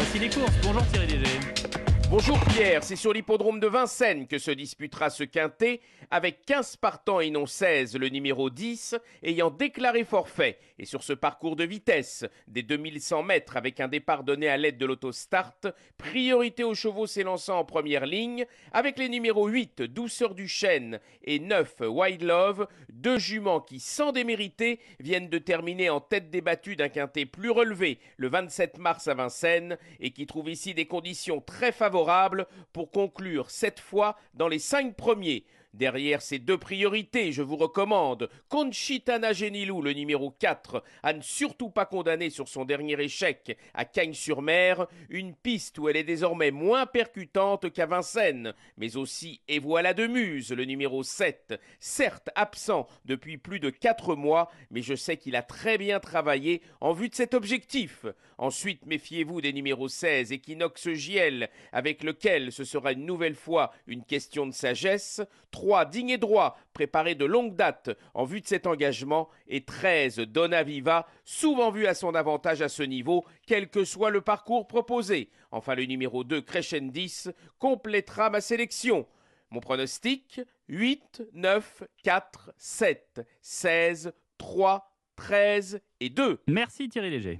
Voici les courses. Bonjour Thierry Léger. Bonjour Pierre, c'est sur l'hippodrome de Vincennes que se disputera ce quintet, avec 15 partants et non 16, le numéro 10 ayant déclaré forfait. Et sur ce parcours de vitesse, des 2100 mètres avec un départ donné à l'aide de l'autostart, priorité aux chevaux s'élançant en première ligne, avec les numéros 8, Douceur du Chêne et 9, Wild Love, deux juments qui, sans démériter, viennent de terminer en tête des battues d'un quintet plus relevé le 27 mars à Vincennes et qui trouve ici des conditions très favorables pour conclure cette fois dans les 5 premiers. Derrière ces deux priorités, je vous recommande Conchita Genilou, le numéro 4, à ne surtout pas condamner sur son dernier échec à Cagnes-sur-Mer, une piste où elle est désormais moins percutante qu'à Vincennes, mais aussi Et voilà de Muse, le numéro 7, certes absent depuis plus de 4 mois, mais je sais qu'il a très bien travaillé en vue de cet objectif. Ensuite, méfiez-vous des numéros 16, Equinox Giel, avec lequel ce sera une nouvelle fois une question de sagesse, 3, Digne et Droit, préparé de longue date en vue de cet engagement, et 13, Donna Viva, souvent vu à son avantage à ce niveau, quel que soit le parcours proposé. Enfin, le numéro 2, Crescendis, complétera ma sélection. Mon pronostic, 8, 9, 4, 7, 16, 3, 13 et 2. Merci Thierry Léger.